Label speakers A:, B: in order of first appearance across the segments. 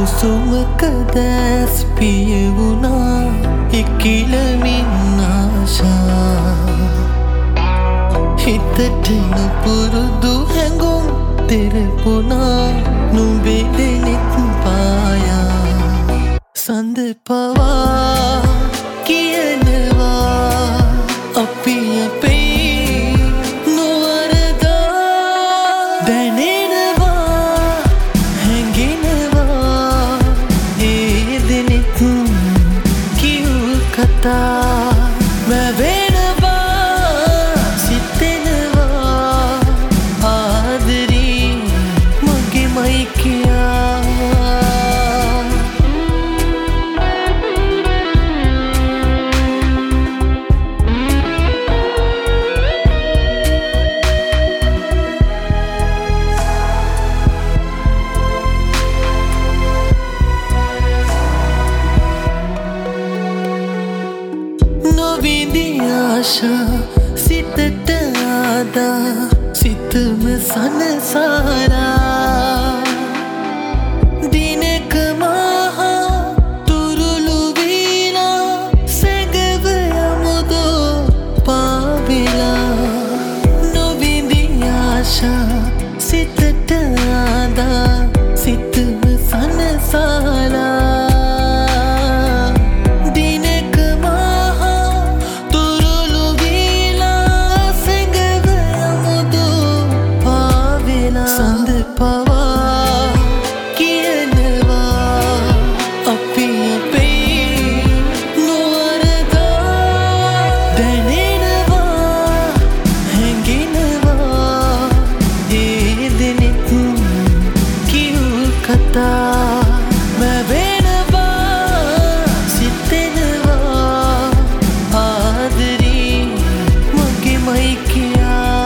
A: සුමකදැස් පිය වුණා ඉකිලමින් ආශා හිතට නුපුරුදු හැඟුම් තෙරපුණා නුඹේ දෙනෙත් පායා සඳ පවා කියනවා අපි අපේ නොවරදා දැනෙනවා හැඟෙනවා ඒ දෙනෙත් කියූ කතා වැවෙනවා සිතෙනවා ආදරී මගේමයි කියා ආශා සිතට ආදා සිතම සනසාරා දිනක මහා තුරුළු වීලා සැඟව යමුදෝ පාවෙලා නොවිඳි ආශා සිතට ආදා සිතම සනසාරා සඳ පවා කියනවා අපි අපේ නොවරදා දැනෙනවා හැඟෙනවා ඒ දෙනෙත් කියූ කතා වැවෙනවා සිතෙනවා ආදරී මගේමයි කියා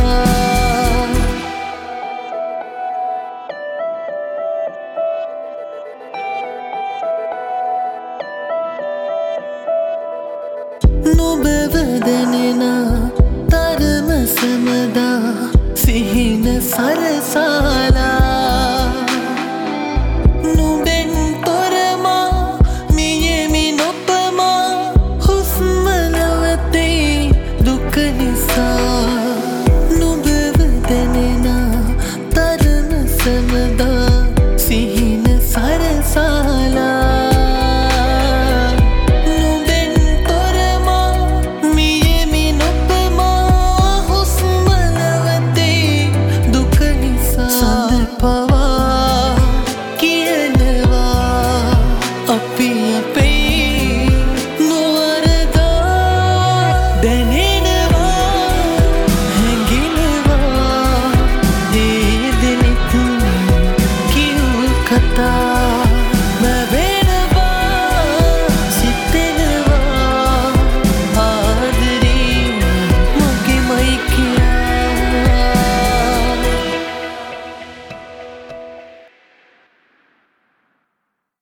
A: නුඹව දැනෙන තරම සමදා සිහින සරසාලා